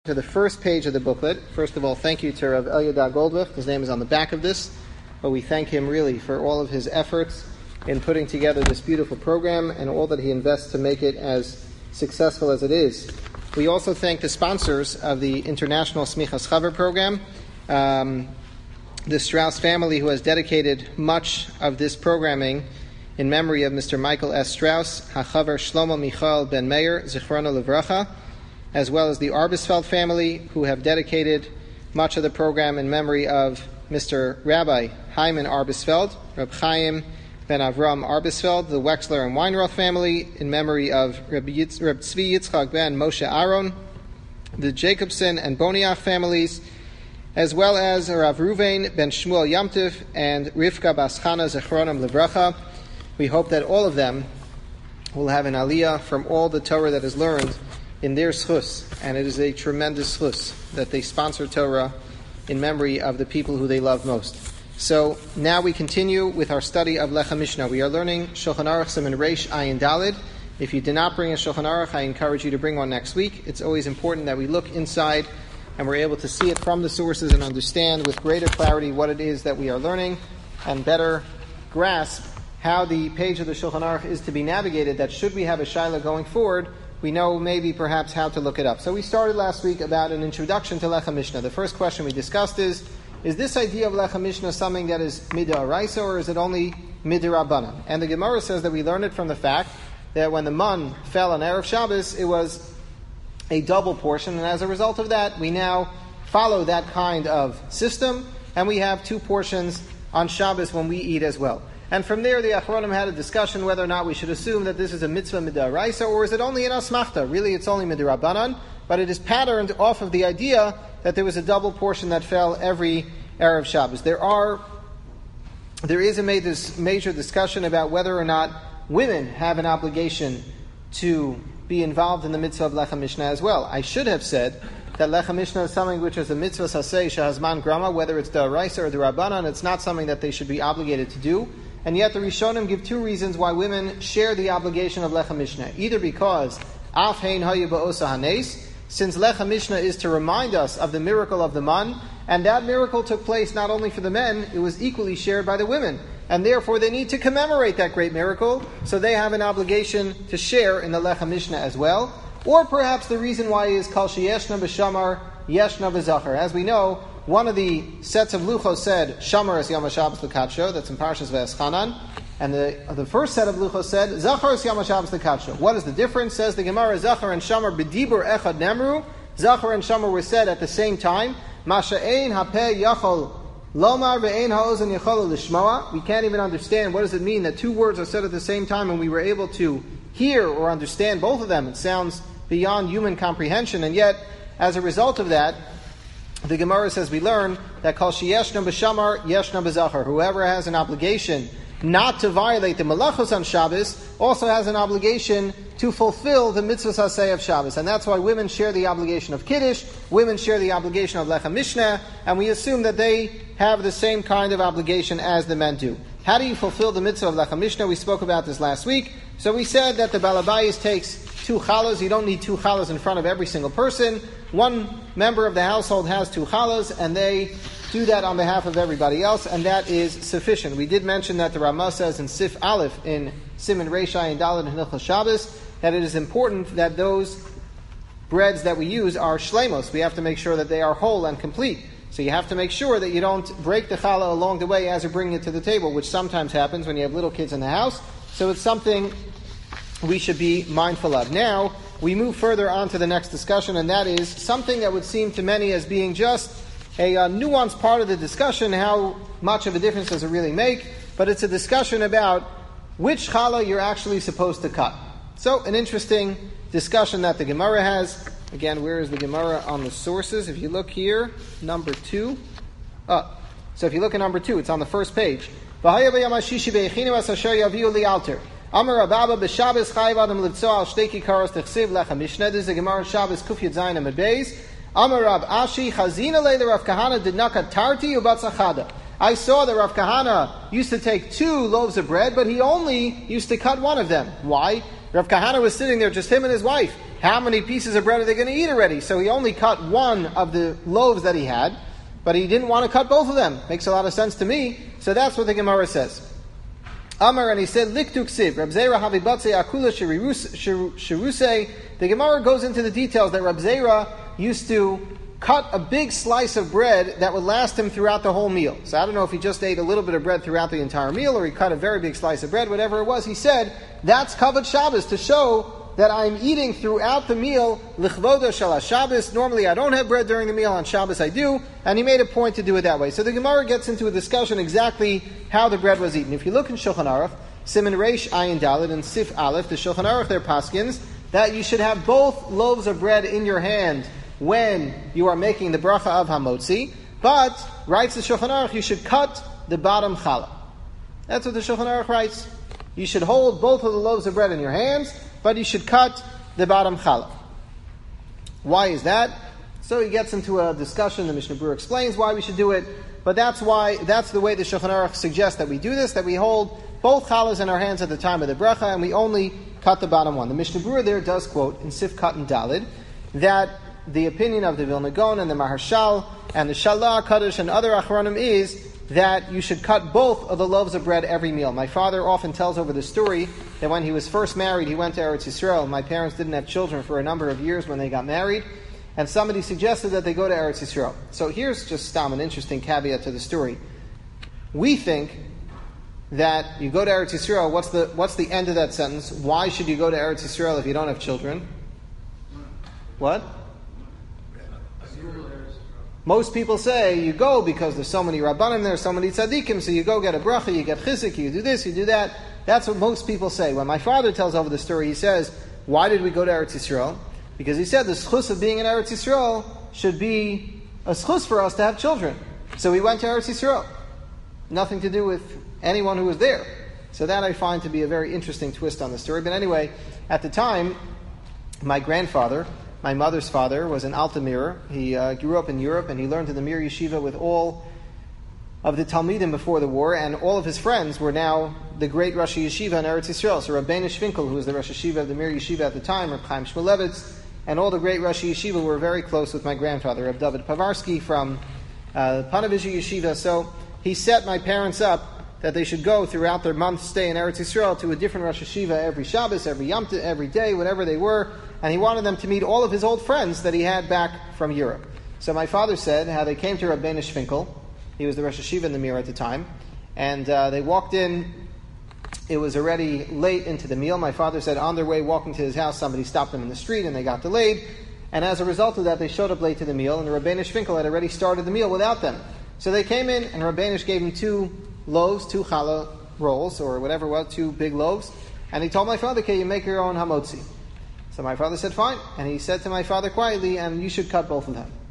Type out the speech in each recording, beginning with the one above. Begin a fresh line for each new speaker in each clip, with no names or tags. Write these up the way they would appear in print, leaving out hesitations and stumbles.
To the first page of the booklet. First of all, thank you to Rav Elyadar Goldwich. His name is on the back of this, but we thank him really for all of his efforts in putting together this beautiful program and all that he invests to make it as successful as it is. We also thank the sponsors of the International Smichas Chaver program, the Strauss family, who has dedicated much of this programming in memory of Mr. Michael S. Strauss, HaChaver Shlomo Michael Ben Meir, Zichrono Livracha, as well as the Arbesfeld family, who have dedicated much of the program in memory of Mr. Rabbi Hyman Arbesfeld, Reb Chaim Ben Avram Arbesfeld, the Wexler and Weinroth family, in memory of Reb Tzvi Yitzchak Ben Moshe Aaron, the Jacobson and Boniach families, as well as Rav Ruvain Ben Shmuel Yamtiv and Rivka Bas Chana Zichronim Livracha. We hope that all of them will have an aliyah from all the Torah that is learned in their schus, and it is a tremendous schus that they sponsor Torah in memory of the people who they love most. So now we continue with our study of Lechem Mishnah. We are learning Shulchan Aruch Siman Reish Ayin Daled. If you did not bring a Shulchan Aruch, I encourage you to bring one next week. It's always important that we look inside and we're able to see it from the sources and understand with greater clarity what it is that we are learning and better grasp how the page of the Shulchan Aruch is to be navigated, that should we have a shaila going forward, we know maybe perhaps how to look it up. So we started last week about an introduction to Lechem Mishnah. The first question we discussed is this idea of Lechem Mishnah something that is mid'oraisa, or is it only mid'rabanan? And the Gemara says that we learn it from the fact that when the man fell on Erev Shabbos, it was a double portion, and as a result of that, we now follow that kind of system, and we have two portions on Shabbos when we eat as well. And from there, the Achronim had a discussion whether or not we should assume that this is a mitzvah mid'oraisa, or is it only an asmachta? Really, it's only mid'rabanan, but it is patterned off of the idea that there was a double portion that fell every Erev Shabbos. There is a major discussion about whether or not women have an obligation to be involved in the mitzvah of Lechem Mishnah as well. I should have said that Lechem Mishnah is something which is a mitzvah saseh shahazman grama, whether it's d'oraisa or d'rabanan, it's not something that they should be obligated to do. And yet the Rishonim give two reasons why women share the obligation of Lechem Mishnah. Either because Af Hein Hayu Ba'osa Hanes, since Lechem Mishnah is to remind us of the miracle of the man, and that miracle took place not only for the men, it was equally shared by the women. And therefore they need to commemorate that great miracle, so they have an obligation to share in the Lechem Mishnah as well. Or perhaps the reason why is Kal Sheyeshna B'Shamar Yeshna B'Zachar. As we know, one of the sets of luchos said Shamar es Yom HaShabbos l'Kadsho, that's in Parshas V'Eschanan, and the first set of luchos said Zachar es Yom HaShabbos l'Kadsho. What is the difference? Says the Gemara, Zachar and Shamar b'dibur echad nemru. Zachar and Shamar were said at the same time. Masha'ein hapeh yachol lomar ve'ein ha'ozen yachol lishmoa. We can't even understand what does it mean that two words are said at the same time and we were able to hear or understand both of them. It sounds beyond human comprehension, and yet as a result of that, the Gemara says we learn that Kal Sheyeshna B'Shamar Yeshna B'Zachar. Whoever has an obligation not to violate the Malachos on Shabbos also has an obligation to fulfill the mitzvah saseh of Shabbos. And that's why women share the obligation of Kiddush, women share the obligation of Lechem Mishnah, and we assume that they have the same kind of obligation as the men do. How do you fulfill the mitzvah of Lechem Mishnah? We spoke about this last week. So we said that the Balabayis takes two chalas. You don't need two chalas in front of every single person. One member of the household has two chalas, and they do that on behalf of everybody else, and that is sufficient. We did mention that the Ramah says in Sif Aleph, in Siman Reish Ayin Daled and Hilchos Shabbos, that it is important that those breads that we use are shlemos. We have to make sure that they are whole and complete. So you have to make sure that you don't break the challah along the way as you're bringing it to the table, which sometimes happens when you have little kids in the house. So it's something we should be mindful of. Now, we move further on to the next discussion, and that is something that would seem to many as being just a nuanced part of the discussion. How much of a difference does it really make? But it's a discussion about which challah you're actually supposed to cut. So, an interesting discussion that the Gemara has. Again, where is the Gemara on the sources? If you look here, number 2. So if you look at number 2, it's on the first page. Amar Rababa b'Shabbos chayiv adam litzoa al shtei kikaros techsiv Lechem Mishnah. This is a Gemara Shabbos Kuf Yud Zayin Amud Beis. Amar Rab Ashi chazina leila Rav Kahana did not cut tarti ubatzachada. I saw that Rav Kahana used to take 2 loaves of bread, but he only used to cut one of them. Why? Rav Kahana was sitting there, just him and his wife. how many pieces of bread are they going to eat already? So he only cut one of the loaves that he had, but he didn't want to cut both of them. Makes a lot of sense to me. So that's what the Gemara says. Amar, and he said, Liktu ksiv, Reb Zera havibatze akula shiruse. The Gemara goes into the details that Reb Zera used to cut a big slice of bread that would last him throughout the whole meal. So I don't know if he just ate a little bit of bread throughout the entire meal, or he cut a very big slice of bread, whatever it was. He said, that's Kavod Shabbos, to show that I'm eating throughout the meal, lichvoda shel Shabbos. Normally I don't have bread during the meal, on Shabbos I do, and he made a point to do it that way. So the Gemara gets into a discussion exactly how the bread was eaten. If you look in Shulchan Aruch, Siman Reish Ayin Dalet and Sif Aleph, the Shulchan Aruch there paskins, that you should have both loaves of bread in your hand when you are making the bracha of Hamotzi, but, writes the Shulchan Aruch, you should cut the bottom challah. That's what the Shulchan Aruch writes. You should hold both of the loaves of bread in your hands, but you should cut the bottom challah. Why is that? So he gets into a discussion. The Mishnah Berurah explains why we should do it, but that's the way the Shulchan Aruch suggests that we do this, that we hold both challahs in our hands at the time of the bracha, and we only cut the bottom one. The Mishnah Berurah there does quote in Sif Katan Dalid that the opinion of the Vilna Gaon and the Maharshal and the Shalah Kaddish and other Achronim is that you should cut both of the loaves of bread every meal. My father often tells over the story that when he was first married, he went to Eretz Yisrael. My parents didn't have children for a number of years when they got married, and somebody suggested that they go to Eretz Yisrael. So here's just an interesting caveat to the story. We think that you go to Eretz Yisrael, what's the end of that sentence? Why should you go to Eretz Yisrael if you don't have children? What? Most people say you go because there's so many Rabbanim there, so many Tzaddikim, so you go get a bracha, you get chizik, you do this, you do that. That's what most people say. When my father tells over the story, he says, why did we go to Eretz Yisrael? Because he said the schus of being in Eretz Yisrael should be a schus for us to have children. So we went to Eretz Yisrael. Nothing to do with anyone who was there. So that I find to be a very interesting twist on the story. But anyway, at the time, my grandfather, my mother's father, was an Altamira. He grew up in Europe, and he learned in the Mir Yeshiva with all of the Talmidim before the war, and all of his friends were now the great Rosh Yeshiva in Eretz Yisrael. So Rabbeinu Shvinkel, who was the Rosh Yeshiva of the Mir Yeshiva at the time, Reb Chaim Shmulevitz, and all the great Rosh Yeshiva were very close with my grandfather, Reb David Pavarsky from Panavizhi Yeshiva. So he set my parents up that they should go throughout their month's stay in Eretz Yisrael to a different Rosh Yeshiva every Shabbos, every Yom Tov, every day, whatever they were, and he wanted them to meet all of his old friends that he had back from Europe. So my father said how they came to Rabbeinu Shvinkel. He was the Rosh Yeshiva in the Mir at the time, and they walked in. It was already late into the meal. My father said on their way walking to his house, somebody stopped them in the street and they got delayed, and as a result of that, they showed up late to the meal, and the Rabbeinu Shvinkel had already started the meal without them. So they came in, and Rabbeinu gave them 2 loaves, 2 challah rolls, or whatever it was, 2 big loaves, and he told my father, can you make your own hamotzi? So my father said, fine. And he said to my father quietly, and you should cut both of them.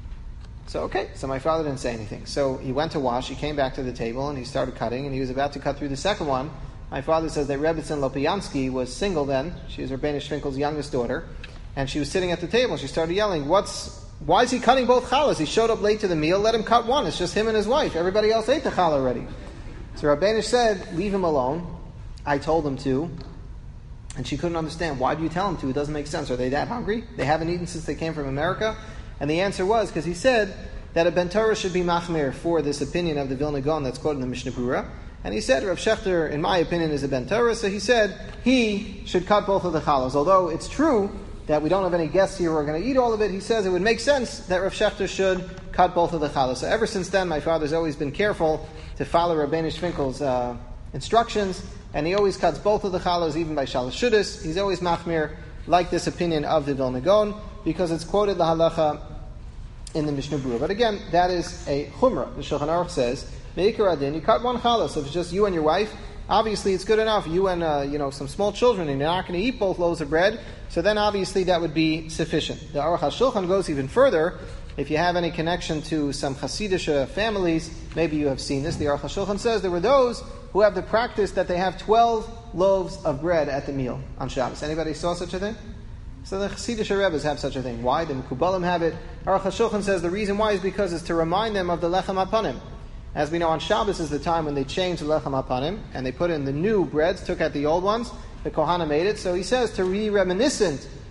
So, okay. So my father didn't say anything. So he went to wash, he came back to the table, and he started cutting, and he was about to cut through the second one. My father says that Rebbetzin Lopiansky was single then. She was Rabbeinu Shvinkel's youngest daughter. And she was sitting at the table. She started yelling, why is he cutting both challahs? He showed up late to the meal, let him cut one. It's just him and his wife. Everybody else ate the challah already. So Rabbeinu said, leave him alone. I told him to. And she couldn't understand. Why do you tell him to? It doesn't make sense. Are they that hungry? They haven't eaten since they came from America? And the answer was, because he said that a Ben Torah should be machmir for this opinion of the Vilna Gaon that's quoted in the Mishnah Berurah. And he said, Rav Shechter, in my opinion, is a Ben Torah. So he said he should cut both of the challahs. Although it's true that we don't have any guests here who are going to eat all of it, he says it would make sense that Rav Shechter should cut both of the challahs. So ever since then, my father's always been careful to follow Rabbeinu Shvinkel's instructions, and he always cuts both of the challahs, even by shalosh shudas. He's always machmir, like this opinion of the Vilna Gaon, because it's quoted the halacha in the Mishnah Berurah. But again, that is a chumrah. The Shulchan Aruch says, meikar adin, you cut one challah. So if it's just you and your wife, obviously it's good enough. You and some small children, and you're not going to eat both loaves of bread, so then obviously that would be sufficient. The Aruch HaShulchan goes even further. If you have any connection to some Hasidic families, maybe you have seen this. The Aruch HaShulchan says there were those who have the practice that they have 12 loaves of bread at the meal on Shabbos. Anybody saw such a thing? So the Hasidic Rebbes have such a thing. Why? The Mekubalim have it. Aruch HaShulchan says the reason why is because it's to remind them of the Lechem HaPanim. As we know, on Shabbos is the time when they changed the Lechem HaPanim, and they put in the new breads, took out the old ones. The Kohanim made it. So he says to be reminiscent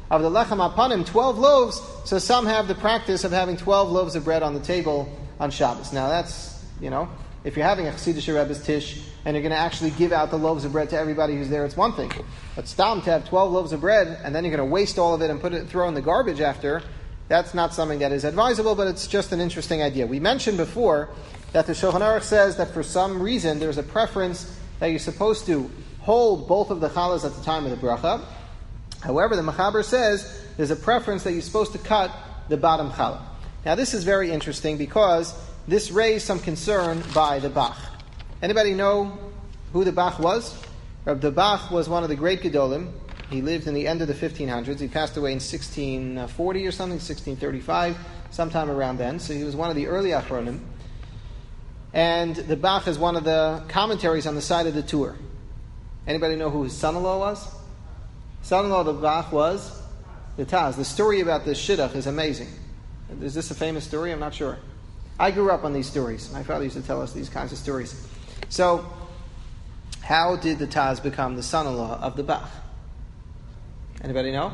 of the lechem hapanim, 12 loaves, so some have the practice of having 12 loaves of bread on the table on Shabbos. Now that's, if you're having a Chassidish Rebbe's Tish and you're going to actually give out the loaves of bread to everybody who's there, it's one thing. But stam to have 12 loaves of bread and then you're going to waste all of it and throw in the garbage after, that's not something that is advisable, but it's just an interesting idea. We mentioned before that the Shulchan Aruch says that for some reason there's a preference that you're supposed to hold both of the challahs at the time of the bracha. However, the Mechaber says there's a preference that you're supposed to cut the bottom challah. Now this is very interesting because this raised some concern by the Bach. Anybody know who the Bach was? The Bach was one of the great Gedolim. He lived in the end of the 1500s. He passed away in 1640 or something, 1635, sometime around then. So he was one of the early Achronim. And the Bach is one of the commentaries on the side of the Tur. Anybody know who his son-in-law was? Son-in-law of the Bach was the Taz. The story about this Shidduch is amazing. Is this a famous story? I'm not sure. I grew up on these stories. My father used to tell us these kinds of stories. So, how did the Taz become the son-in-law of the Bach? Anybody know?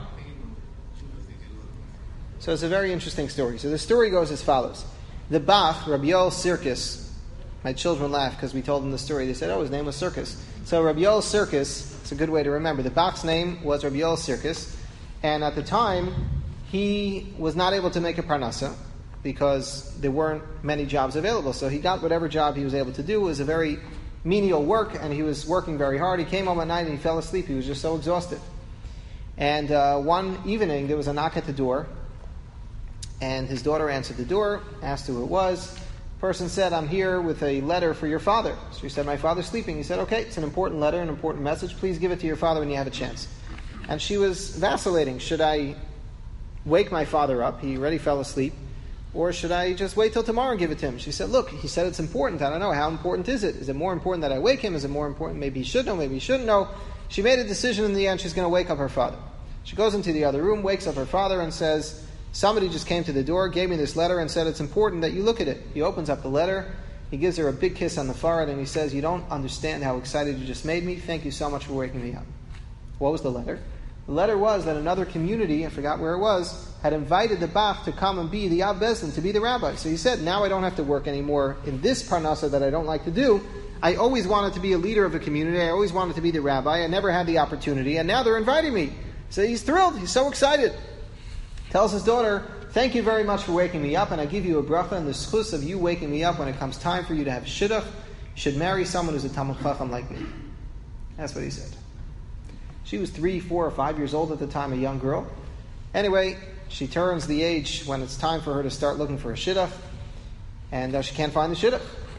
So it's a very interesting story. So the story goes as follows. The Bach, Rabbi Yoel Sirkis, my children laughed because we told them the story. They said, his name was Sirkis. So Rabbi Yoel Sirkis, it's a good way to remember. The Bach's name was Rabbi Yoel Sirkis. And at the time, he was not able to make a parnasa because there weren't many jobs available. So he got whatever job he was able to do. It was a very menial work, and he was working very hard. He came home at night and he fell asleep. He was just so exhausted. And one evening, there was a knock at the door, and his daughter answered the door, asked who it was. The person said, I'm here with a letter for your father. So she said, my father's sleeping. He said, okay, it's an important letter, an important message. Please give it to your father when you have a chance. And she was vacillating. Should I wake my father up? He already fell asleep. Or should I just wait till tomorrow and give it to him? She said, look, he said it's important. I don't know. How important is it? Is it more important that I wake him? Is it more important? Maybe he should know, maybe he shouldn't know. She made a decision in the end. She's going to wake up her father. She goes into the other room, wakes up her father, and says, somebody just came to the door, gave me this letter, and said it's important that you look at it. He opens up the letter. He gives her a big kiss on the forehead, and he says, you don't understand how excited you just made me. Thank you so much for waking me up. What was the letter? The letter was that another community, I forgot where it was, had invited the Bach to come and be the Av Bezdin, to be the rabbi. So he said, now I don't have to work anymore in this parnasa that I don't like to do. I always wanted to be a leader of a community. I always wanted to be the rabbi. I never had the opportunity, and now they're inviting me. So he's thrilled. He's so excited. Tells his daughter, thank you very much for waking me up, and I give you a bracha and the schus of you waking me up when it comes time for you to have shidduch. You should marry someone who's a Talmid Chacham like me. That's what he said. She was 3, 4, or 5 years old at the time, a young girl. Anyway, she turns the age when it's time for her to start looking for a shidduch, and she can't find the shidduch.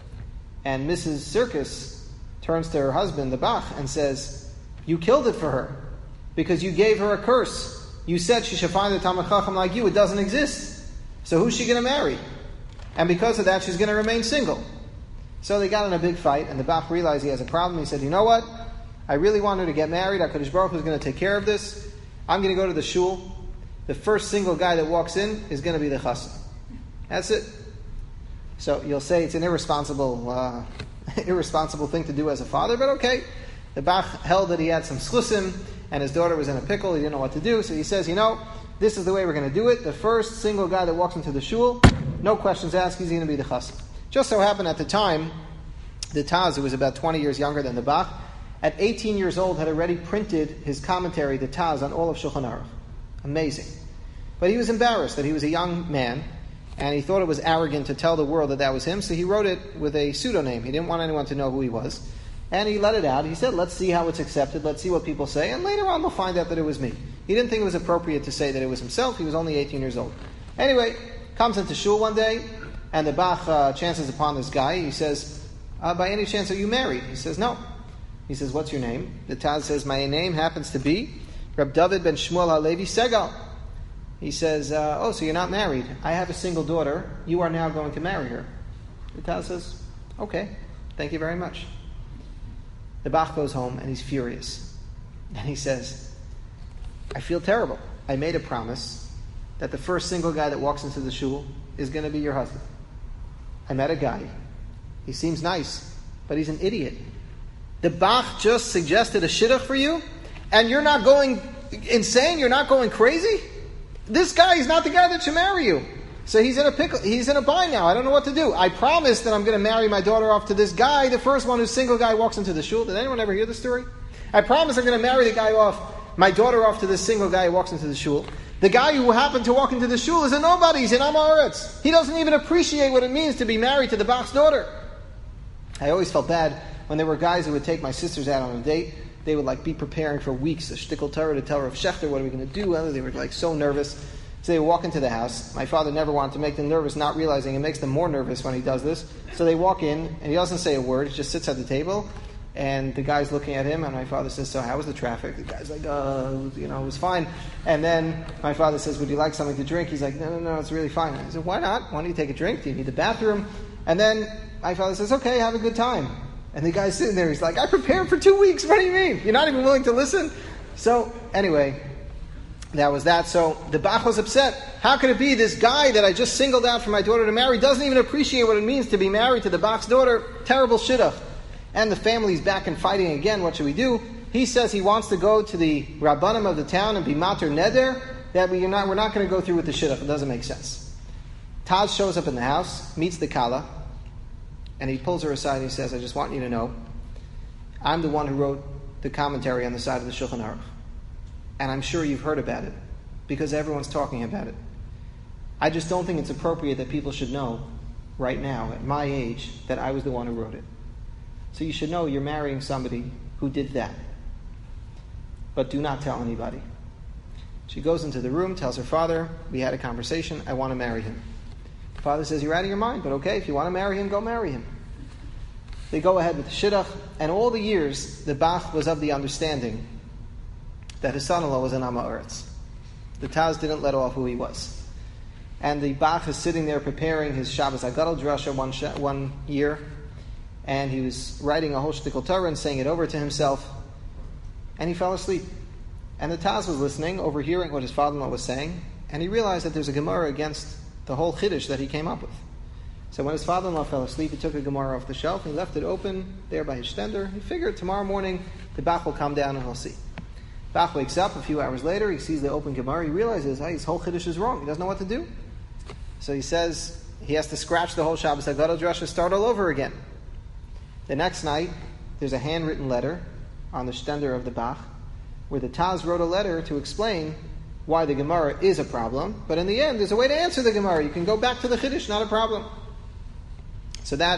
And Mrs. Sirkis turns to her husband, the Bach, and says, you killed it for her, because you gave her a curse. You said she should find a Talmid Chacham like you. It doesn't exist. So who's she going to marry? And because of that, she's going to remain single. So they got in a big fight, and the Bach realized he has a problem. He said, you know what? I really want her to get married. HaKadosh Baruch Hu is going to take care of this. I'm going to go to the shul. The first single guy that walks in is going to be the chassan. That's it. So you'll say it's an irresponsible thing to do as a father, but okay. The Bach held that he had some schusim, and his daughter was in a pickle. He didn't know what to do, so he says, this is the way we're going to do it. The first single guy that walks into the shul, no questions asked, he's going to be the chassan. Just so happened at the time, the Taz, who was about 20 years younger than the Bach, at 18 years old had already printed his commentary, the Taz, on all of Shulchan Aruch. Amazing. But he was embarrassed that he was a young man, and he thought it was arrogant to tell the world that that was him, so he wrote it with a pseudonym. He didn't want anyone to know who he was. And he let it out. He said, let's see how it's accepted, let's see what people say, and later on we'll find out that it was me. He didn't think it was appropriate to say that it was himself. He was only 18 years old. Anyway, comes into shul one day, and the Bach chances upon this guy. He says, by any chance are you married? He says, no. He says, what's your name? The Taz says, my name happens to be Reb David ben Shmuel HaLevi Segal. He says, so you're not married. I have a single daughter. You are now going to marry her. The Taz says, okay, thank you very much. The Bach goes home and he's furious. And he says, I feel terrible. I made a promise that the first single guy that walks into the shul is going to be your husband. I met a guy. He seems nice, but he's an idiot. The Bach just suggested a shidduch for you, and you're not going insane? You're not going crazy? This guy is not the guy that should marry you. So he's in a pickle. He's in a bind now. I don't know what to do. I promised that I'm going to marry my daughter off to this guy. The first one who's single guy walks into the shul. Did anyone ever hear the story? I promised I'm going to marry my daughter off to this single guy who walks into the shul. The guy who happened to walk into the shul is a nobody. He's in Am Haaretz. He doesn't even appreciate what it means to be married to the Bach's daughter. I always felt bad when there were guys who would take my sisters out on a date. They would be preparing for weeks, a shtickle Torah to tell Rav Shechter, what are we going to do? They were so nervous. So they would walk into the house. My father never wanted to make them nervous, not realizing it makes them more nervous when he does this. So they walk in, and he doesn't say a word. He just sits at the table, and the guy's looking at him, and my father says, so how was the traffic? The guy's like, it was fine. And then my father says, would you like something to drink? He's like, no, it's really fine. I said, why not? Why don't you take a drink? Do you need the bathroom? And then my father says, okay, have a good time. And the guy's sitting there, he's like, I prepared for 2 weeks. What do you mean? You're not even willing to listen? So, anyway, that was that. So, the Bach was upset. How could it be this guy that I just singled out for my daughter to marry doesn't even appreciate what it means to be married to the Bach's daughter? Terrible shidduch. And the family's back and fighting again. What should we do? He says he wants to go to the Rabbanim of the town and be mater neder, that we're not going to go through with the shidduch. It doesn't make sense. Taz shows up in the house, meets the Kala, and he pulls her aside and he says, I just want you to know, I'm the one who wrote the commentary on the side of the Shulchan Aruch. And I'm sure you've heard about it, because everyone's talking about it. I just don't think it's appropriate that people should know, right now, at my age, that I was the one who wrote it. So you should know you're marrying somebody who did that. But do not tell anybody. She goes into the room, tells her father, we had a conversation, I want to marry him. Father says, you're out of your mind, but okay, if you want to marry him, go marry him. They go ahead with the shidduch, and all the years, the Bach was of the understanding that his son-in-law was an Am Haaretz. The Taz didn't let off who he was. And the Bach is sitting there preparing his Shabbos Agadol drasha one year, and he was writing a whole shtickle Torah and saying it over to himself, and he fell asleep. And the Taz was listening, overhearing what his father-in-law was saying, and he realized that there's a Gemara against the whole Chiddush that he came up with. So when his father-in-law fell asleep, he took a Gemara off the shelf, and he left it open there by his stender. He figured tomorrow morning the Bach will come down and he'll see. Bach wakes up a few hours later, he sees the open Gemara, he realizes, his whole Chiddush is wrong, he doesn't know what to do. So he says he has to scratch the whole Shabbos Agadol drasha, start all over again. The next night, there's a handwritten letter on the stender of the Bach, where the Taz wrote a letter to explain why the Gemara is a problem, but in the end, there's a way to answer the Gemara. You can go back to the Chiddush, not a problem. So the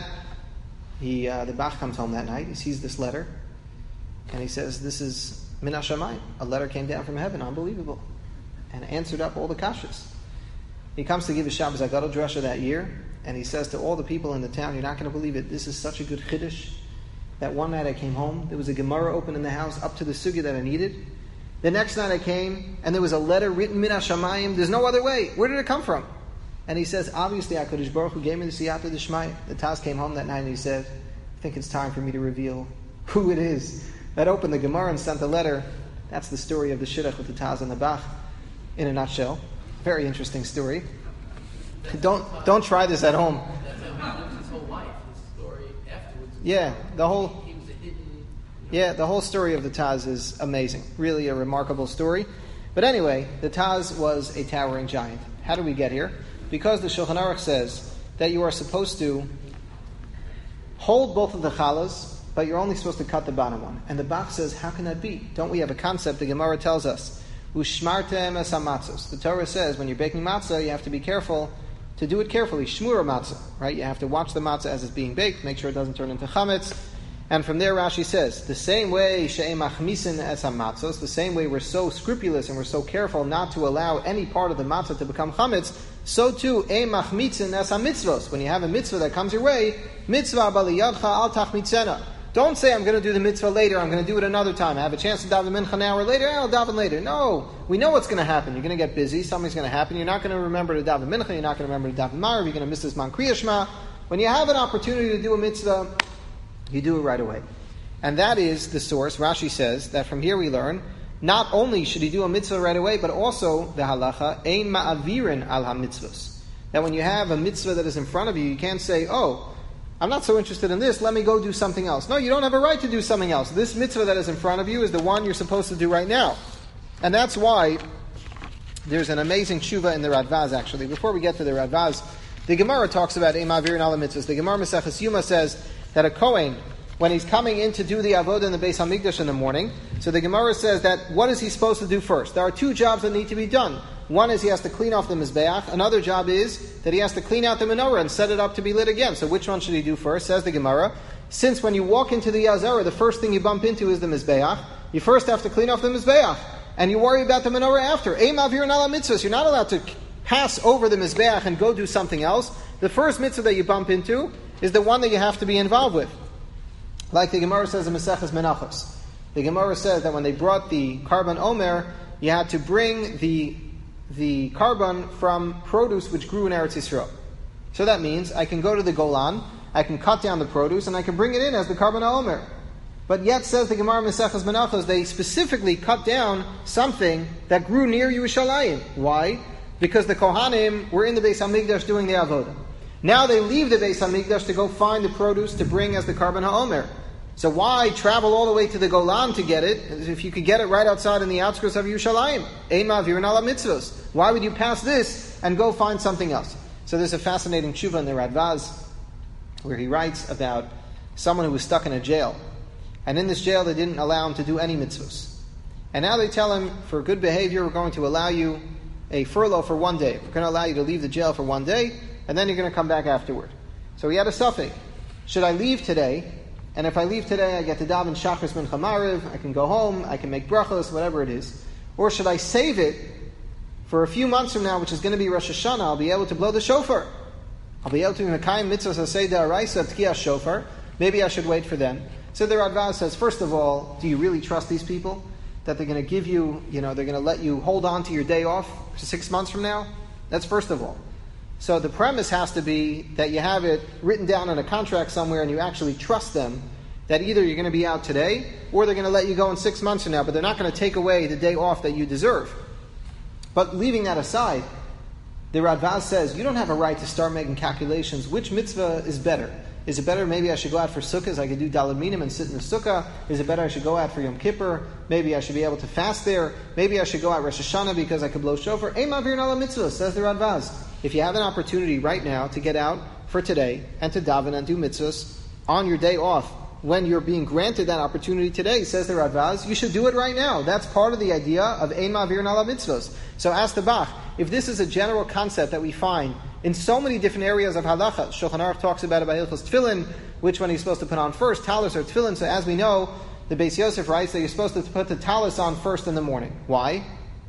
Bach comes home that night, he sees this letter, and he says, this is Min HaShamayim. A letter came down from heaven, unbelievable, and answered up all the kashas. He comes to give his Shabbos Agadol drasha that year, and he says to all the people in the town, you're not going to believe it, this is such a good Chiddush, that one night I came home, there was a Gemara open in the house up to the sugya that I needed. The next night I came, and there was a letter written Min HaShamayim. There's no other way. Where did it come from? And he says, obviously, HaKadosh Baruch Hu gave me the Siyata D'Shmaya. The Taz came home that night and he said, I think it's time for me to reveal who it is that opened the Gemara and sent the letter. That's the story of the Shidduch with the Taz and the Bach, in a nutshell. Very interesting story. Don't try this at home.
His whole life, his story afterwards.
Yeah, the whole...
He was a hidden...
Yeah, the whole story of the Taz is amazing. Really a remarkable story. But anyway, the Taz was a towering giant. How did we get here? Because the Shulchan Aruch says that you are supposed to hold both of the chalas, but you're only supposed to cut the bottom one. And the Bach says, how can that be? Don't we have a concept? The Gemara tells us, Ushmartem es hamatzos. The Torah says when you're baking matzah, you have to be careful to do it carefully. Shmura matzah, right? You have to watch the matzah as it's being baked, make sure it doesn't turn into chametz. And from there, Rashi says, the same way she'em achmisin es hamatzos, the same way we're so scrupulous and we're so careful not to allow any part of the matzah to become chametz, so too, em achmitzin es hamitzvos. When you have a mitzvah that comes your way, mitzvah baliyadcha al tachmitzena. Don't say, I'm going to do the mitzvah later, I'm going to do it another time. I have a chance to daven mincha an hour later, I'll daven later. No, we know what's going to happen. You're going to get busy, something's going to happen. You're not going to remember to daven mincha, you're not going to remember to daven ma'ariv, you're going to miss this man kriya shema. When you have an opportunity to do a mitzvah, you do it right away. And that is the source. Rashi says that from here we learn, not only should he do a mitzvah right away, but also the halacha, ein ma'avirin al ha-mitzvahs. That when you have a mitzvah that is in front of you, you can't say, oh, I'm not so interested in this, let me go do something else. No, you don't have a right to do something else. This mitzvah that is in front of you is the one you're supposed to do right now. And that's why there's an amazing tshuva in the Radvaz, actually. Before we get to the Radvaz, the Gemara talks about Ein Ma'avirin Ala Mitzvos. The Gemara Maseches Yuma says that a Kohen, when he's coming in to do the avodah in the Beis Hamikdash in the morning, so the Gemara says that what is he supposed to do first? There are two jobs that need to be done. One is he has to clean off the Mizbeach. Another job is that he has to clean out the menorah and set it up to be lit again. So which one should he do first? Says the Gemara. Since when you walk into the Yazara, the first thing you bump into is the Mizbeach, you first have to clean off the Mizbeach. And you worry about the menorah after. Ein Ma'avirin Ala Mitzvos. You're not allowed to pass over the Mizbeach and go do something else. The first mitzvah that you bump into is the one that you have to be involved with. Like the Gemara says in Maseches Menachos. The Gemara says that when they brought the Karban Omer, you had to bring the Karban from produce which grew in Eretz Yisrael. So that means I can go to the Golan, I can cut down the produce, and I can bring it in as the Karban Omer. But yet, says the Gemara Maseches Menachos, they specifically cut down something that grew near Yerushalayim. Why? Because the Kohanim were in the Beis Hamikdash doing the Avodah. Now they leave the Beis Hamikdash to go find the produce to bring as the Karban HaOmer. So why travel all the way to the Golan to get it, if you could get it right outside in the outskirts of Yerushalayim? Ein Ma'avirin Ala Mitzvos. Why would you pass this and go find something else? So there's a fascinating tshuva in the Radvaz, where he writes about someone who was stuck in a jail. And in this jail they didn't allow him to do any mitzvahs. And now they tell him, for good behavior, we're going to allow you a furlough for 1 day. We're going to allow you to leave the jail for 1 day, and then you're going to come back afterward. So he had a suffix. Should I leave today? And if I leave today, I get to daven Shachris Mincha Mariv, I can go home, I can make brachos, whatever it is. Or should I save it for a few months from now, which is going to be Rosh Hashanah, I'll be able to blow the shofar. I'll be able to Mekayim Mitzvahs Aseh D'Oraisa Tkiyah Shofar. Maybe I should wait for them. So the Radvaz says, first of all, do you really trust these people? That they're going to give you, they're going to let you hold on to your day off 6 months from now? That's first of all. So the premise has to be that you have it written down in a contract somewhere and you actually trust them that either you're going to be out today or they're going to let you go in 6 months from now, but they're not going to take away the day off that you deserve. But leaving that aside, the Radvaz says, you don't have a right to start making calculations. Which mitzvah is better? Is it better maybe I should go out for sukkahs, I could do daled minim and sit in the sukkah? Is it better I should go out for Yom Kippur? Maybe I should be able to fast there. Maybe I should go out Rosh Hashanah because I could blow shofar. Ein Ma'avirin Ala Mitzvah, says the Radvaz. If you have an opportunity right now to get out for today and to daven and do mitzvahs on your day off, when you're being granted that opportunity today, says the Radvaz, you should do it right now. That's part of the idea of Ein Ma'avirin Ala Mitzvahs. So ask the Bach, if this is a general concept that we find in so many different areas of halacha, Shulchan Aruch talks about it by Hilchos Tefillin, which one he's supposed to put on first, talis or tefillin. So as we know, the Beis Yosef writes that you're supposed to put the talis on first in the morning. Why?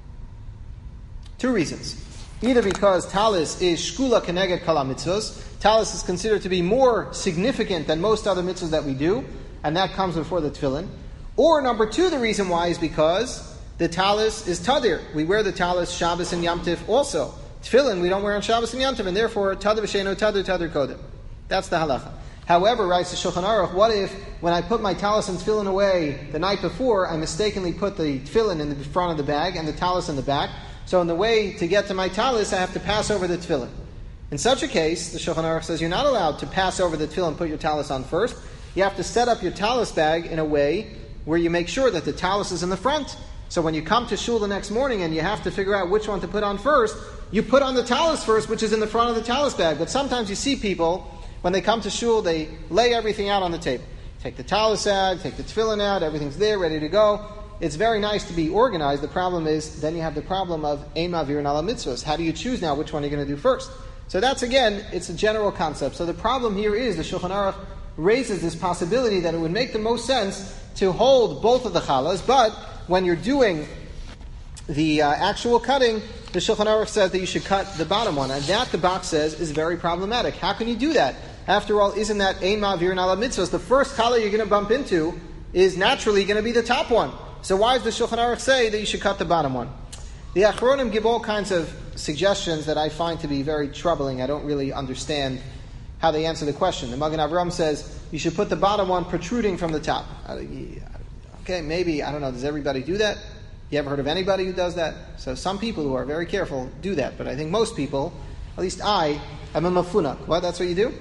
2 reasons. Either because talis is shkula keneged kala mitzvos, talis is considered to be more significant than most other mitzvahs that we do, and that comes before the tefillin. Or number 2, the reason why is because the talis is tadir. We wear the talis Shabbos and Yom Tif also. Tefillin we don't wear on Shabbos and Yom Tov, and therefore tadir v'sheino tadir tadir kodem. That's the halacha. However, writes the Shulchan Aruch, what if when I put my talis and tefillin away the night before, I mistakenly put the tefillin in the front of the bag and the talis in the back? So in the way to get to my talis, I have to pass over the tefillin. In such a case, the Shulchan Aruch says you're not allowed to pass over the tefillin and put your talis on first. You have to set up your talis bag in a way where you make sure that the talis is in the front. So when you come to shul the next morning and you have to figure out which one to put on first, you put on the talis first, which is in the front of the talis bag. But sometimes you see people, when they come to shul, they lay everything out on the table. Take the talis out, take the tefillin out, everything's there, ready to go. It's very nice to be organized. The problem is, then you have the problem of Ein Ma'avirin Ala Mitzvos. How do you choose now which one you're going to do first? So that's, again, it's a general concept. So the problem here is, the Shulchan Aruch raises this possibility that it would make the most sense to hold both of the chalas, but when you're doing the actual cutting, the Shulchan Aruch says that you should cut the bottom one. And that, the Bach says, is very problematic. How can you do that? After all, isn't that Ein Ma'avirin Ala Mitzvos? The first challah you're going to bump into is naturally going to be the top one. So why does the Shulchan Aruch say that you should cut the bottom one? The Achronim give all kinds of suggestions that I find to be very troubling. I don't really understand how they answer the question. The Magen Avraham says you should put the bottom one protruding from the top. Okay, maybe, I don't know, does everybody do that? You ever heard of anybody who does that? So some people who are very careful do that, but I think most people, at least I, am a mafunak. What, that's what you do?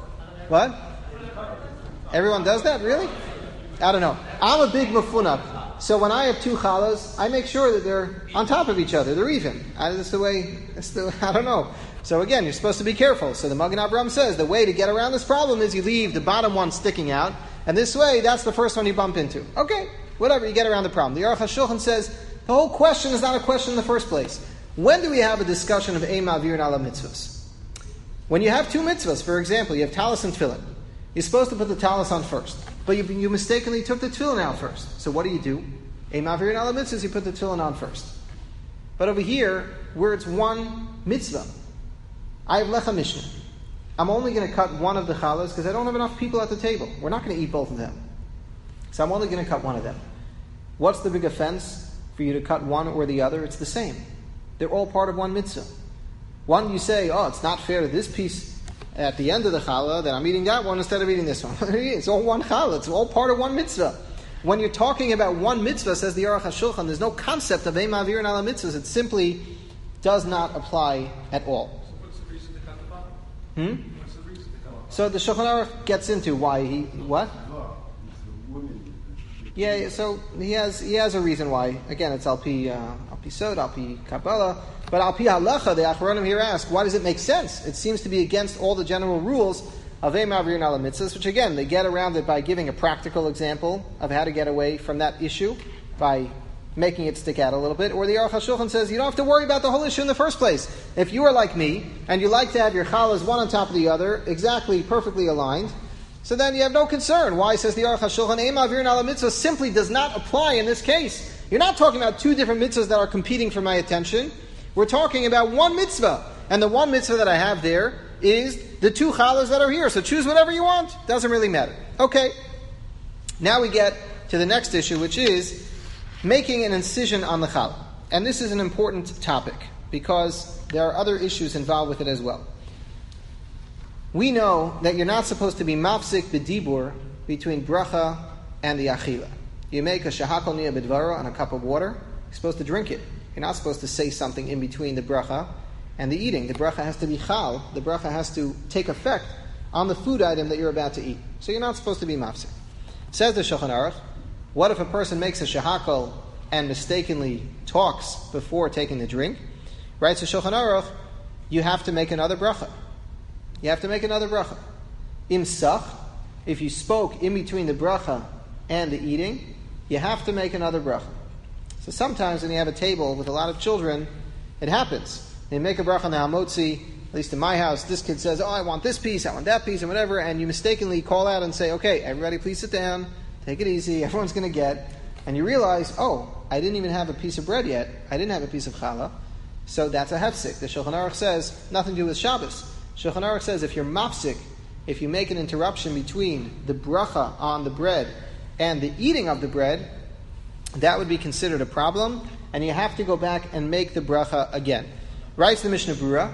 What? Everyone does that, really? I don't know. I'm a big mafunak. so when I have two challahs, I make sure that they're on top of each other. They're even. That's the way, I don't know. So again, you're supposed to be careful. So the Magen Avraham says the way to get around this problem is you leave the bottom one sticking out, and this way, that's the first one you bump into. Okay, whatever, you get around the problem. The Aruch HaShulchan says the whole question is not a question in the first place. When do we have a discussion of Ein Ma'avirin Ala Mitzvahs? When you have two mitzvahs, for example, you have talis and tefillin. You're supposed to put the talis on first, but you mistakenly took the tefillin out first. So what do? Ein Ma'avirin Ala Mitzvahs, you put the tefillin on first. But over here, where it's one mitzvah, I have Lecha Mishnah. I'm only going to cut one of the challahs because I don't have enough people at the table. We're not going to eat both of them. So I'm only going to cut one of them. What's the big offense for you to cut one or the other? It's the same. They're all part of one mitzvah. One, you say, it's not fair to this piece at the end of the challah that I'm eating that one instead of eating this one. It's all one challah. It's all part of one mitzvah. When you're talking about one mitzvah, says the Aruch HaShulchan, there's no concept of Ein Ma'avirin Ala Mitzvahs. It simply does not apply at all. So the Shulchan Aruch gets into why he what? Yeah, so he has a reason why. Again, it's al pi sod, al pi Kabbalah, but al pi halacha. The Achronim here ask, why does it make sense? It seems to be against all the general rules of Ein Ma'avirin Ala Mitzvahs, which again they get around it by giving a practical example of how to get away from that issue by making it stick out a little bit. Or the Aruch HaShulchan says, you don't have to worry about the whole issue in the first place. If you are like me, and you like to have your challahs one on top of the other, exactly, perfectly aligned, so then you have no concern. Why, says the Aruch HaShulchan, Ein Ma'avirin Ala Mitzvah simply does not apply in this case. You're not talking about two different mitzvahs that are competing for my attention. We're talking about one mitzvah. And the one mitzvah that I have there is the two challahs that are here. So choose whatever you want. Doesn't really matter. Okay. Now we get to the next issue, which is making an incision on the challah. And this is an important topic because there are other issues involved with it as well. We know that you're not supposed to be mafsik b'dibur between bracha and the achila. You make a shahakol niyah b'dvara on a cup of water, you're supposed to drink it. You're not supposed to say something in between the bracha and the eating. The bracha has to be chal. The bracha has to take effect on the food item that you're about to eat. So you're not supposed to be mafsik. Says the Shulchan Aruch, what if a person makes a shahakol and mistakenly talks before taking the drink? Writes the Shulchan Aruch, you have to make another bracha. You have to make another bracha. Im sach, if you spoke in between the bracha and the eating, you have to make another bracha. So sometimes when you have a table with a lot of children, it happens. They make a bracha on the hamotzi, at least in my house, this kid says, I want this piece, I want that piece, and whatever, and you mistakenly call out and say, okay, everybody please sit down, take it easy, everyone's going to get, and you realize, I didn't even have a piece of bread yet, I didn't have a piece of challah, so that's a hefsik. The Shulchan Aruch says, nothing to do with Shabbos. Shulchan Aruch says, if you're mafsik, if you make an interruption between the bracha on the bread and the eating of the bread, that would be considered a problem, and you have to go back and make the bracha again. Writes the Mishnah Brura.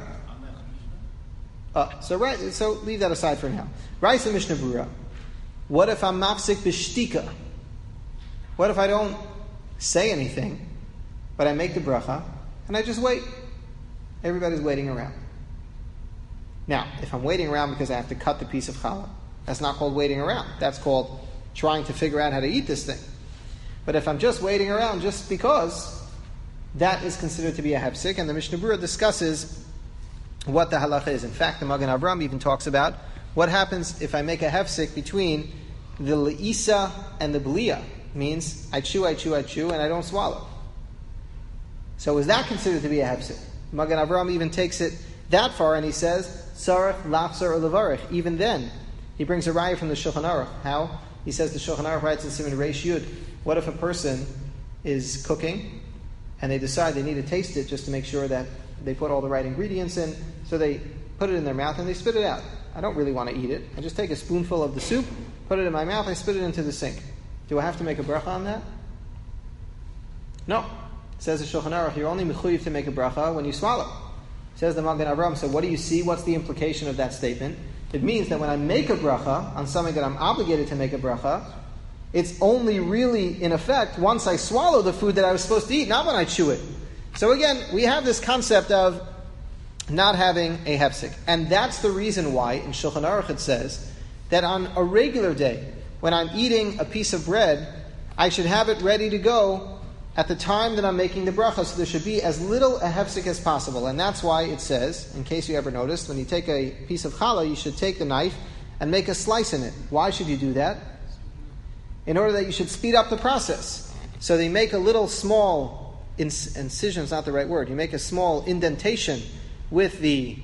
So leave that aside for now. Writes the Mishnah Brura. What if I'm mafsik b'shtika? What if I don't say anything, but I make the bracha, and I just wait? Everybody's waiting around. Now, if I'm waiting around because I have to cut the piece of challah, that's not called waiting around. That's called trying to figure out how to eat this thing. But if I'm just waiting around just because, that is considered to be a hefsik, and the Mishnah Brura discusses what the halacha is. In fact, the Magen Avraham even talks about what happens if I make a hefsik between the le'isa and the b'liya. Means I chew, and I don't swallow. So is that considered to be a hefsik? Magen Avraham even takes it that far, and he says, Sarach, Lachzor, or Levarich. Even then, he brings a raya from the Shulchan Aruch. How? He says the Shulchan Aruch writes in Siman Reish Yud, what if a person is cooking, and they decide they need to taste it just to make sure that they put all the right ingredients in, so they put it in their mouth and they spit it out. I don't really want to eat it. I just take a spoonful of the soup, put it in my mouth, I spit it into the sink. Do I have to make a bracha on that? No. Says the Shulchan Aruch, you're only mechuyev to make a bracha when you swallow. Says the Magen Avraham, so what do you see? What's the implication of that statement? It means that when I make a bracha on something that I'm obligated to make a bracha, it's only really in effect once I swallow the food that I was supposed to eat, not when I chew it. So again, we have this concept of not having a hefsik. And that's the reason why in Shulchan Aruch it says that on a regular day, when I'm eating a piece of bread, I should have it ready to go at the time that I'm making the bracha, so there should be as little a hefsek as possible. And that's why it says, in case you ever noticed, when you take a piece of challah, you should take the knife and make a slice in it. Why should you do that? In order that you should speed up the process. So they make a little small, incision is not the right word, you make a small indentation with the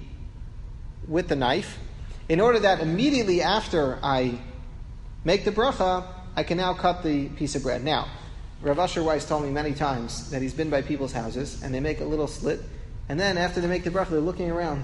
knife, in order that immediately after I make the bracha, I can now cut the piece of bread. Now, Rav Asher Weiss told me many times that he's been by people's houses, and they make a little slit, and then after they make the bracha, they're looking around.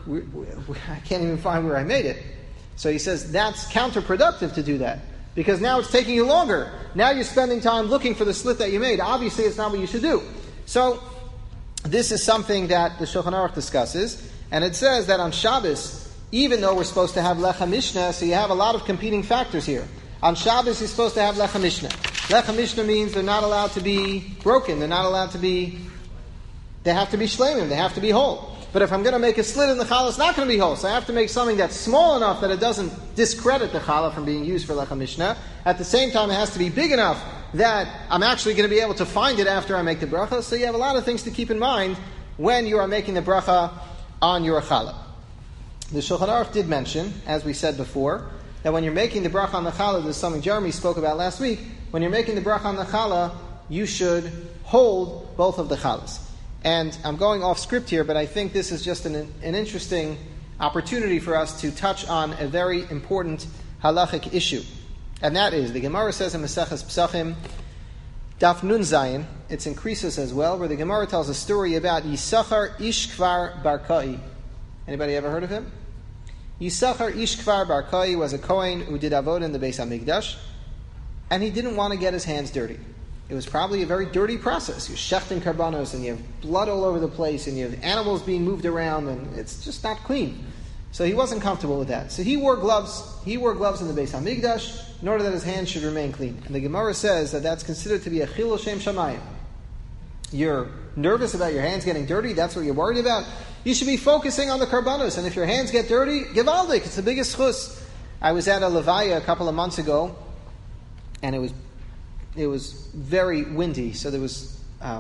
I can't even find where I made it. So he says that's counterproductive to do that, because now it's taking you longer. Now you're spending time looking for the slit that you made. Obviously, it's not what you should do. So this is something that the Shulchan Aruch discusses, and it says that on Shabbos, even though we're supposed to have Lecha Mishnah, so you have a lot of competing factors here. On Shabbos, you're supposed to have Lecha Mishnah. Lecha Mishnah means they're not allowed to be broken. They have to be shleimim. They have to be whole. But if I'm going to make a slit in the challah, it's not going to be whole. So I have to make something that's small enough that it doesn't discredit the challah from being used for Lecha Mishnah. At the same time, it has to be big enough that I'm actually going to be able to find it after I make the bracha. So you have a lot of things to keep in mind when you are making the bracha on your challah. The Shulchan Aruch did mention, as we said before, that when you're making the bracha on the challah, this is something Jeremy spoke about last week, when you're making the bracha on the challah, you should hold both of the challahs. And I'm going off script here, but I think this is just an interesting opportunity for us to touch on a very important halachic issue. And that is, the Gemara says in Maseches Pesachim, Daf Nun Zayin, it's in Krisos as well, where the Gemara tells a story about Yisachar Ish Kvar Bar Kai. Anybody ever heard of him? Yisachar Ish Kvar Bar Kai was a Kohen who did avodah in the Beis HaMikdash, and he didn't want to get his hands dirty. It was probably a very dirty process. You're shechting karbanos, and you have blood all over the place, and you have animals being moved around, and it's just not clean. So he wasn't comfortable with that. So he wore gloves. He wore gloves in the Beis HaMikdash in order that his hands should remain clean. And the Gemara says that that's considered to be a chilul shem shamayim. You're nervous about your hands getting dirty. That's what you're worried about. You should be focusing on the karbanos. And if your hands get dirty, givaldik. It's the biggest chus. I was at a levaya a couple of months ago, and it was very windy, so there was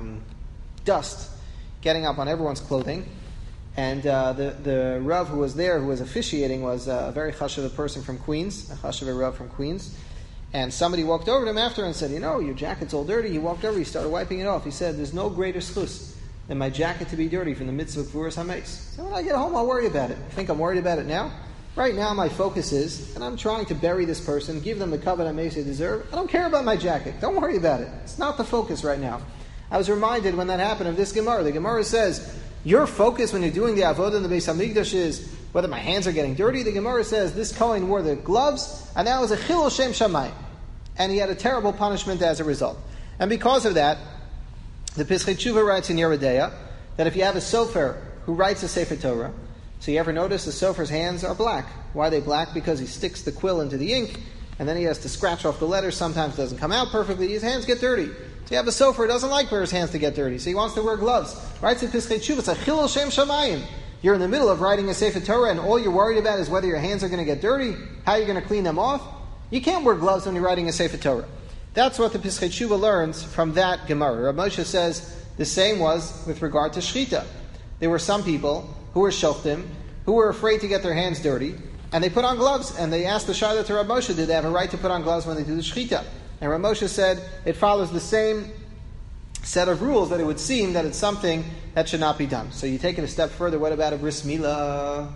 dust getting up on everyone's clothing. And the Rav who was there, who was officiating, was a very chashuv person from Queens, a chashuv Rav from Queens. And somebody walked over to him after and said, your jacket's all dirty. He walked over, he started wiping it off. He said, there's no greater schus than my jacket to be dirty from the mitzvah of Gvuras HaMeis. So when I get home, I'll worry about it. I think I'm worried about it now. Right now, my focus is, and I'm trying to bury this person, give them the kavod HaMeis they deserve. I don't care about my jacket. Don't worry about it. It's not the focus right now. I was reminded when that happened of this Gemara. The Gemara says, your focus when you're doing the avodah in the Beis HaMikdash is whether my hands are getting dirty. The Gemara says this Kohen wore the gloves, and that was a chilul shem shamayim. And he had a terrible punishment as a result. And because of that, the Pischei Tshuva writes in Yoreh De'ah that if you have a sofer who writes a Sefer Torah, so you ever notice the sofer's hands are black. Why are they black? Because he sticks the quill into the ink, and then he has to scratch off the letters. Sometimes it doesn't come out perfectly. His hands get dirty. So you have a sofer who doesn't like for his hands to get dirty, so he wants to wear gloves. Writes in Pischei Tshuva, it's a chilul shem shamayim. You're in the middle of writing a Sefer Torah, and all you're worried about is whether your hands are going to get dirty, how you're going to clean them off. You can't wear gloves when you're writing a Sefer Torah. That's what the Pischei Tshuva learns from that Gemara. Rav Moshe says the same was with regard to shchita. There were some people who were shoftim, who were afraid to get their hands dirty, and they put on gloves, and they asked the Shaila to Rav Moshe, did they have a right to put on gloves when they do the shchita? And Rav Moshe said it follows the same set of rules, that it would seem that it's something that should not be done. So you take it a step further, what about a bris milah?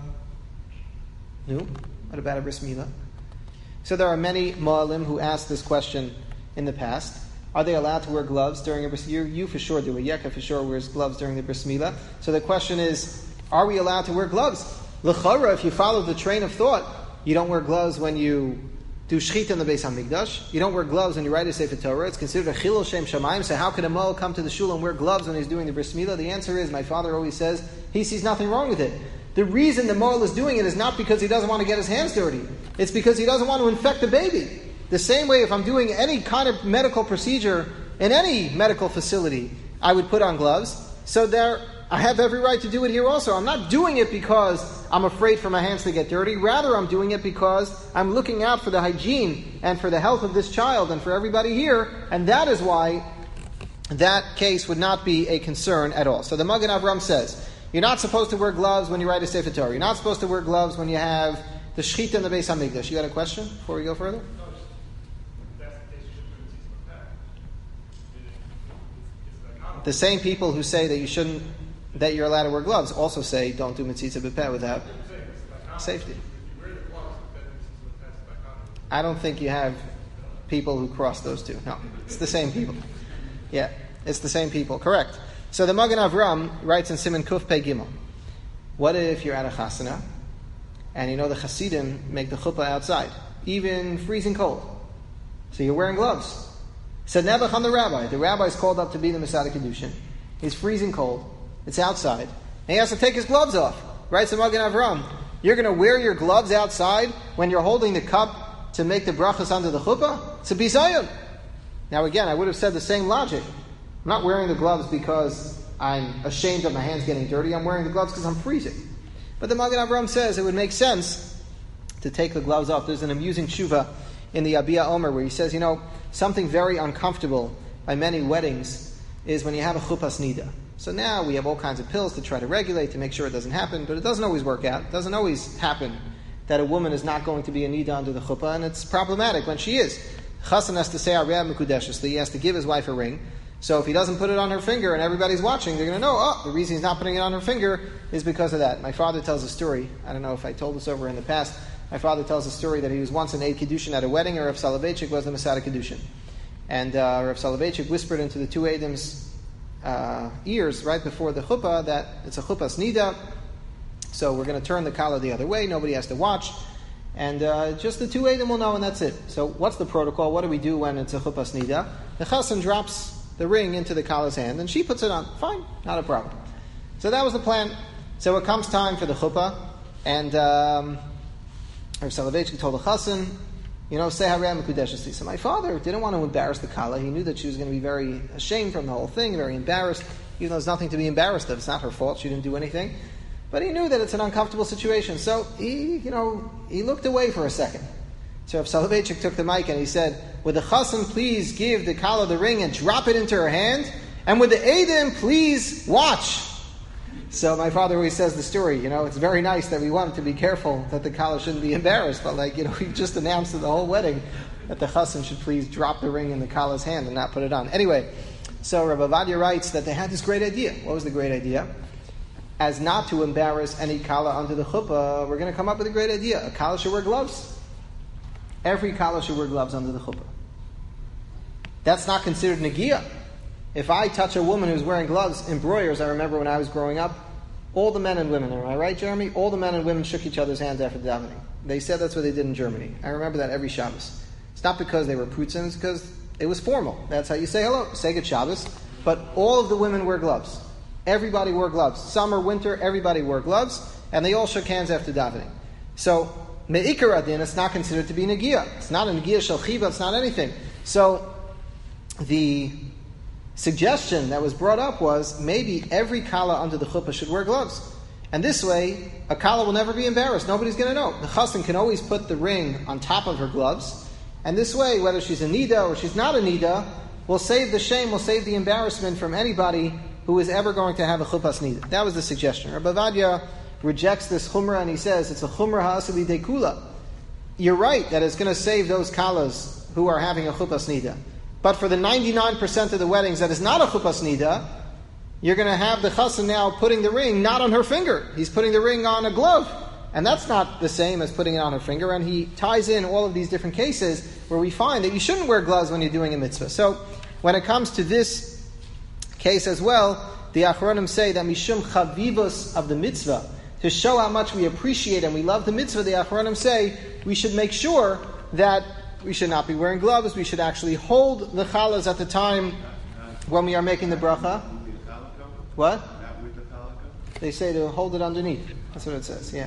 No? What about a bris milah? So there are many Ma'alim who asked this question in the past. Are they allowed to wear gloves during a bris milah? You for sure do. A Yekha for sure wears gloves during the bris milah. So the question is, are we allowed to wear gloves? L'chara, if you follow the train of thought, you don't wear gloves when you do shchita in the Beis HaMikdash. You don't wear gloves when you write a Sefer Torah. It's considered a chilul shem shamayim. So how can a Ma'al come to the shul and wear gloves when he's doing the bris milah? The answer is, my father always says, he sees nothing wrong with it. The reason the Ma'al is doing it is not because he doesn't want to get his hands dirty. It's because he doesn't want to infect the baby. The same way if I'm doing any kind of medical procedure in any medical facility, I would put on gloves. So there I have every right to do it here also. I'm not doing it because I'm afraid for my hands to get dirty. Rather, I'm doing it because I'm looking out for the hygiene and for the health of this child and for everybody here. And that is why that case would not be a concern at all. So the Magen Avram says, you're not supposed to wear gloves when you write a Sefer Torah. You're not supposed to wear gloves when you have the Shechita in the Beis HaMikdash. You got a question before we go further? The same people who say that you're allowed to wear gloves also say don't do mitzvah b'peh without safety. I don't think you have people who cross those two. No, it's the same people. Yeah, it's the same people. Correct. So the Magen Avram writes in Siman Kuf Pei Gimel, what if you're at a chasana and you know the Hasidim make the chuppah outside, even freezing cold, so you're wearing gloves. Said Nebuch on the rabbi. The rabbi is called up to be the Masada Kedushin. He's freezing cold. It's outside. And he has to take his gloves off. Writes the Magen Avram, you're going to wear your gloves outside when you're holding the cup to make the brachas under the chuppah? It's a bizayon. Now again, I would have said the same logic. I'm not wearing the gloves because I'm ashamed of my hands getting dirty. I'm wearing the gloves because I'm freezing. But the Magen Avram says it would make sense to take the gloves off. There's an amusing tshuva in the Abiyah Omer where he says, something very uncomfortable by many weddings is when you have a chuppahs nida. So now we have all kinds of pills to try to regulate, to make sure it doesn't happen, but it doesn't always work out. It doesn't always happen that a woman is not going to be a nida under the chuppah, and it's problematic when she is. Chassan has to say Areh Mekudeshesli, he has to give his wife a ring. So if he doesn't put it on her finger and everybody's watching, they're going to know, the reason he's not putting it on her finger is because of that. My father tells a story, I don't know if I told this over in the past, my father tells a story that he was once an Eid Kiddushin at a wedding, and Rav Soloveitchik was the Masada Kiddushin. And Rav Soloveitchik whispered into the two Eidim's ears right before the chuppah that it's a chuppahs nida, so we're going to turn the kala the other way, nobody has to watch, and just the two Eidim will know, and that's it. So what's the protocol? What do we do when it's a chuppahs nida? The chassan drops the ring into the kala's hand, and she puts it on. Fine, not a problem. So that was the plan. So it comes time for the chuppah, and Rav Soloveitchik told the chassan, say Harei Mekudeshesli. So my father didn't want to embarrass the kala. He knew that she was going to be very ashamed from the whole thing, very embarrassed, even though there's nothing to be embarrassed of. It's not her fault. She didn't do anything. But he knew that it's an uncomfortable situation. So he looked away for a second. So Rav Soloveitchik took the mic and he said, would the chassan please give the kala the ring and drop it into her hand? And would the Eidim please watch? So my father always says the story, it's very nice that we want to be careful that the kala shouldn't be embarrassed, but he just announced to the whole wedding that the chassan should please drop the ring in the kala's hand and not put it on. Anyway, so Rav Avadia writes that they had this great idea. What was the great idea? As not to embarrass any kala under the chuppah, we're going to come up with a great idea. A kala should wear gloves. Every kala should wear gloves under the chuppah. That's not considered negiah. If I touch a woman who's wearing gloves, embroiders, I remember when I was growing up, all the men and women, am I right, Jeremy? All the men and women shook each other's hands after the davening. They said that's what they did in Germany. I remember that every Shabbos. It's not because they were prutzim, it's because it was formal. That's how you say hello, say good Shabbos. But all of the women wear gloves. Everybody wore gloves. Summer, winter, everybody wore gloves, and they all shook hands after davening. So, me'ikar adin, it's not considered to be negiah. It's not a negiah shel chiva, it's not anything. So, the suggestion that was brought up was maybe every kala under the chuppah should wear gloves. And this way, a kala will never be embarrassed. Nobody's going to know. The chassan can always put the ring on top of her gloves. And this way, whether she's a nida or she's not a nida, we'll save the shame, we'll save the embarrassment from anybody who is ever going to have a chuppahs nida. That was the suggestion. Rabbi Avadia rejects this chumrah and he says it's a chumrah ha'asili dekula. You're right that it's going to save those kalas who are having a chuppahs nida. But for the 99% of the weddings that is not a chuppahs nida, you're going to have the chassan now putting the ring not on her finger. He's putting the ring on a glove. And that's not the same as putting it on her finger. And he ties in all of these different cases where we find that you shouldn't wear gloves when you're doing a mitzvah. So when it comes to this case as well, the Achronim say that mishum chavivos of the mitzvah, to show how much we appreciate and we love the mitzvah, the Achronim say we should make sure that we should not be wearing gloves. We should actually hold the chalas at the time when we are making the bracha. What? They say to hold it underneath. That's what it says. Yeah.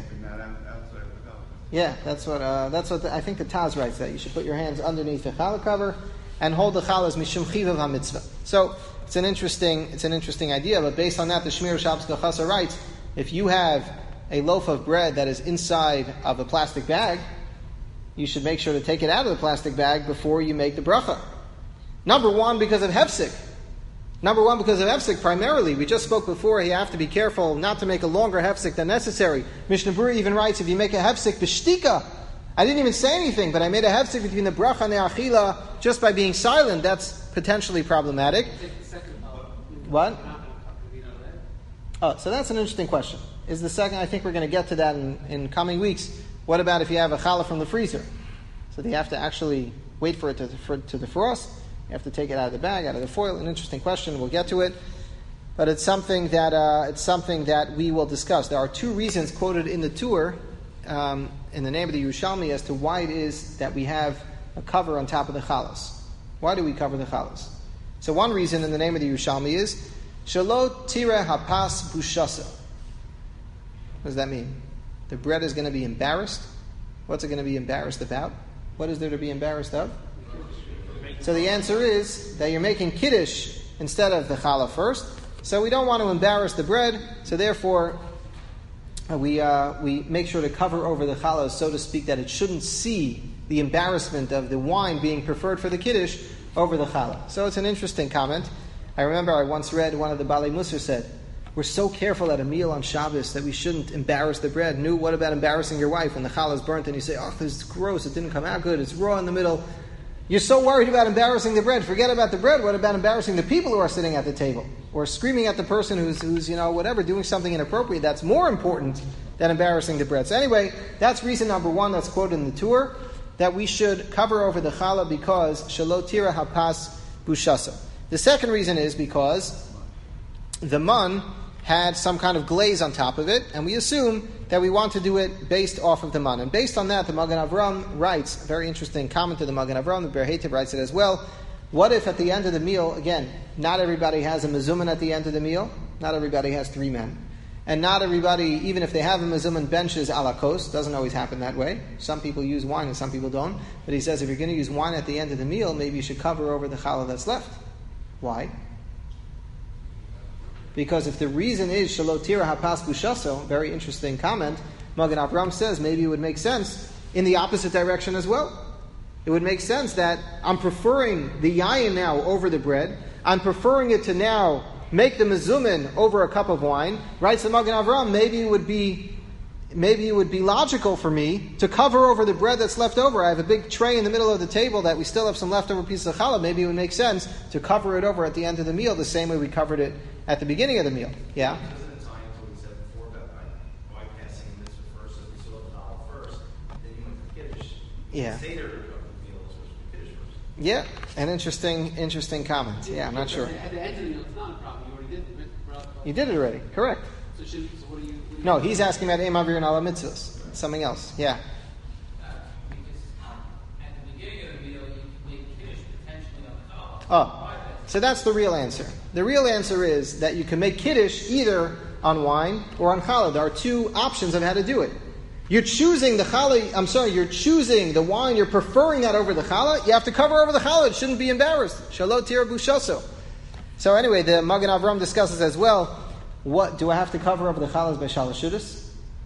Yeah, that's what I think the Taz writes that you should put your hands underneath the challah cover. and hold the challah as mishum chivav hamitzvah. So it's an interesting idea, but based on that, the Shmir Shabbos Kachasa writes, if you have a loaf of bread that is inside of a plastic bag, you should make sure to take it out of the plastic bag before you make the bracha. Number one, because of hefsek. Primarily. We just spoke before, you have to be careful not to make a longer hefsek than necessary. Mishnah Berurah even writes, if you make a hefsek b'shtika, I didn't even say anything, but I made a hefsek between the bracha and the achila just by being silent, that's potentially problematic. What? Oh, so that's an interesting question. Is the second, I think we're going to get to that in coming weeks. What about if you have a challah from the freezer? So do you have to actually wait for it to defrost? You have to take it out of the bag, out of the foil. An interesting question. We'll get to it. But it's something that we will discuss. There are two reasons quoted in the Tur, in the name of the Yerushalmi, as to why it is that we have a cover on top of the chalas. Why do we cover the chalas? So one reason in the name of the Yerushalmi is Shelo tire hapas bushasa. What does that mean? The bread is going to be embarrassed. What's it going to be embarrassed about? What is there to be embarrassed of? So the answer is that you're making kiddush instead of the challah first. So we don't want to embarrass the bread. So therefore, we make sure to cover over the challah, so to speak, that it shouldn't see the embarrassment of the wine being preferred for the kiddush over the challah. So it's an interesting comment. I remember I once read one of the Balei Musar said, we're so careful at a meal on Shabbos that we shouldn't embarrass the bread. What about embarrassing your wife when the challah is burnt and you say, oh, this is gross, it didn't come out good, it's raw in the middle. You're so worried about embarrassing the bread. Forget about the bread. What about embarrassing the people who are sitting at the table? Or screaming at the person who's doing something inappropriate. That's more important than embarrassing the bread. So anyway, that's reason number one that's quoted in the Tur, that we should cover over the challah because shelo tira hapas bushasa. The second reason is because the man had some kind of glaze on top of it, and we assume that we want to do it based off of the man. And based on that, the Magen Avram writes, a very interesting comment to the Magen Avram, the Ber Heitev writes it as well. What if at the end of the meal, again, not everybody has a mezuman at the end of the meal, not everybody has 3 men, and not everybody, even if they have a mezuman, benches a la kos, doesn't always happen that way. Some people use wine and some people don't. But he says if you're going to use wine at the end of the meal, maybe you should cover over the challah that's left. Why? Because if the reason is shelo tira hapas bushaso, very interesting comment, Magen Avram says maybe it would make sense in the opposite direction as well. It would make sense that I'm preferring the yayin now over the bread. I'm preferring it to now make the mezumin over a cup of wine. Writes the Magen Avram, maybe it would be logical for me to cover over the bread that's left over. I have a big tray in the middle of the table that we still have some leftover pieces of challah. Maybe it would make sense to cover it over at the end of the meal the same way we covered it at the beginning of the meal. Yeah?
Doesn't it tie into what we said before about bypassing this first, so we saw the challah first, then you went to Kiddush.
Yeah.
Seder of the meal is supposed to be Kiddush first.
Yeah, an interesting comment. Yeah, I'm not sure.
At the end of the meal, it's not a problem. You already did it.
You did it already, correct.
So what do you...
No, he's asking about Eim Avir and Ala Mitzvahs. Something else, yeah.
Because at the beginning of the meal, you can make kiddush potentially on the challah.
Oh, so that's the real answer. The real answer is that you can make kiddush either on wine or on challah. There are 2 options of how to do it. You're choosing you're choosing the wine, you're preferring that over the challah, you have to cover over the challah, it shouldn't be embarrassed. Shelo tira bushaso. So anyway, the Magen Avram discusses as well, what do I have to cover over the challahs by shalashudas?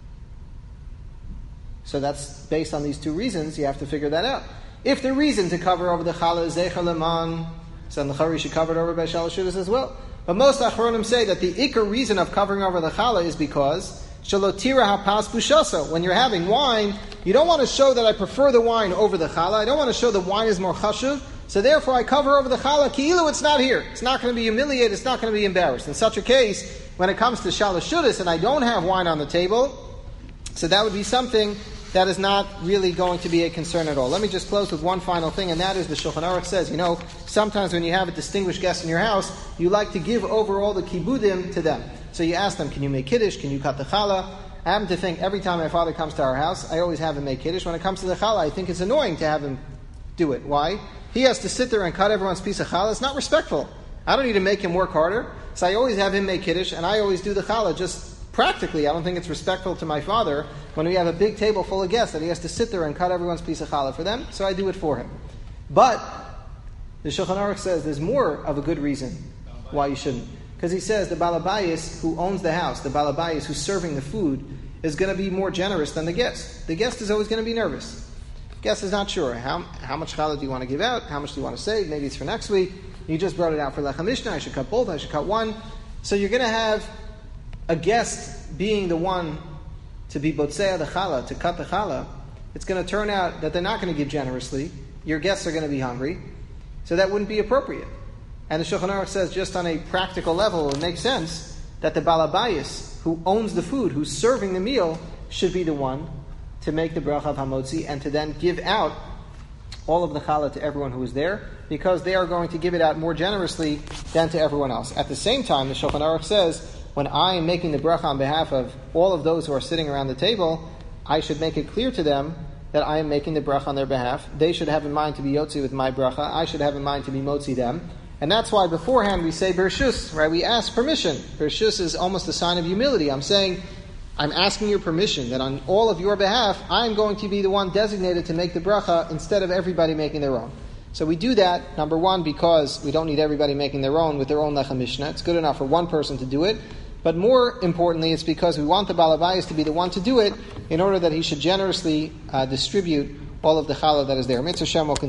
So that's based on these 2 reasons, you have to figure that out. If the reason to cover over the challah is zecher leman, so the chari should cover it over by shalashudas as well. But most achronim say that the ikar reason of covering over the challah is because shelo tira hapas bushaso. When you're having wine, you don't want to show that I prefer the wine over the challah. I don't want to show the wine is more chashuv. So therefore I cover over the challah, ki'ilu it's not here. It's not going to be humiliated, it's not going to be embarrassed. In such a case, when it comes to shalashudas and I don't have wine on the table, so that would be something that is not really going to be a concern at all. Let me just close with one final thing, and that is the Shulchan Aruch says, sometimes when you have a distinguished guest in your house, you like to give over all the kibudim to them. So you ask them, can you make kiddush? Can you cut the challah? I happen to think every time my father comes to our house, I always have him make kiddush. When it comes to the challah, I think it's annoying to have him do it. Why? He has to sit there and cut everyone's piece of challah. It's not respectful. I don't need to make him work harder. So I always have him make kiddush, and I always do the challah just practically. I don't think it's respectful to my father when we have a big table full of guests that he has to sit there and cut everyone's piece of challah for them. So I do it for him. But The Shulchan Aruch says there's more of a good reason why you shouldn't. Because he says the balabayis who owns the house, the balabayis who's serving the food, is going to be more generous than the guest. The guest is always going to be nervous. The guest is not sure. How much challah do you want to give out? How much do you want to save? Maybe it's for next week. You just brought it out for Lechem Mishnah. I should cut both. I should cut one. So you're going to have a guest being the one to be botzea the challah, to cut the challah. It's going to turn out that they're not going to give generously. Your guests are going to be hungry. So that wouldn't be appropriate. And the Shulchan Aruch says just on a practical level, it makes sense that the balabayis, who owns the food, who's serving the meal, should be the one to make the bracha of hamotzi and to then give out all of the challah to everyone who is there, because they are going to give it out more generously than to everyone else. At the same time, the Shulchan Aruch says, when I am making the bracha on behalf of all of those who are sitting around the table, I should make it clear to them that I am making the bracha on their behalf. They should have in mind to be yotzi with my bracha. I should have in mind to be motzi them. And that's why beforehand we say bershus, right? We ask permission. Bershus is almost a sign of humility. I'm saying, I'm asking your permission that on all of your behalf, I'm going to be the one designated to make the bracha instead of everybody making their own. So we do that, number one, because we don't need everybody making their own with their own Lechem Mishnah. It's good enough for one person to do it. But more importantly, it's because we want the balabayis to be the one to do it in order that he should generously distribute all of the challah that is there. Mitzvah Shem will continue.